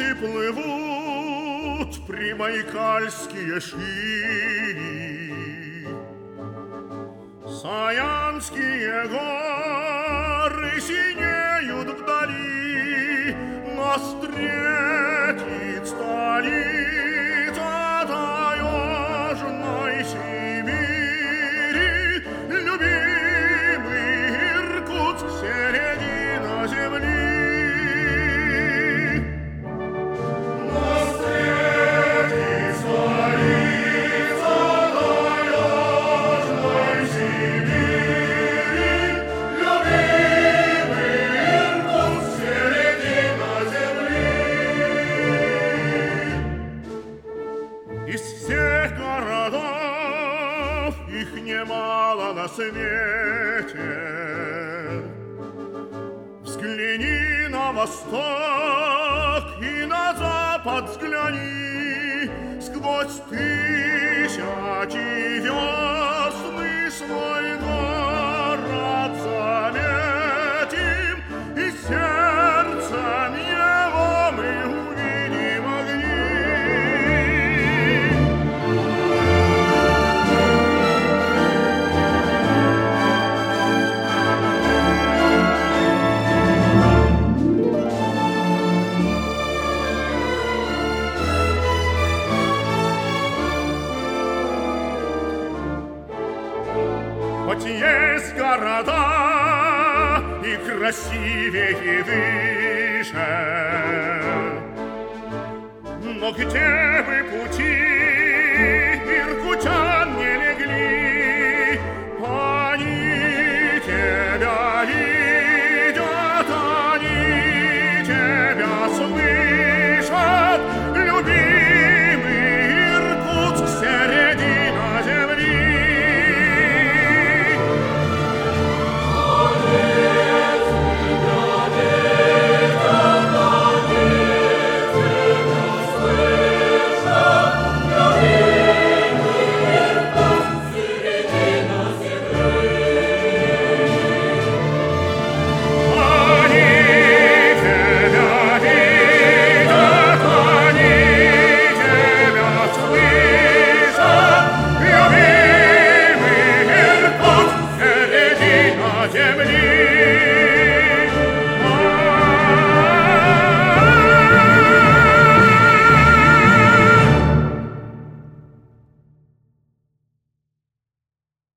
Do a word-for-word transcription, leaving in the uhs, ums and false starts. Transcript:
Тучи плывут примайкальские шири, Саянские горы синеют вдали, Нас встретит столица таежной Сибири, любимый Иркутск, середина земли. Из всех городов, их немало на свете, взгляни на восток и на запад взгляни, сквозь тысячи весн мы свой город заметим, и сердцем его мы увидим огни. Хоть есть города и красивее, и выше, но где бы пути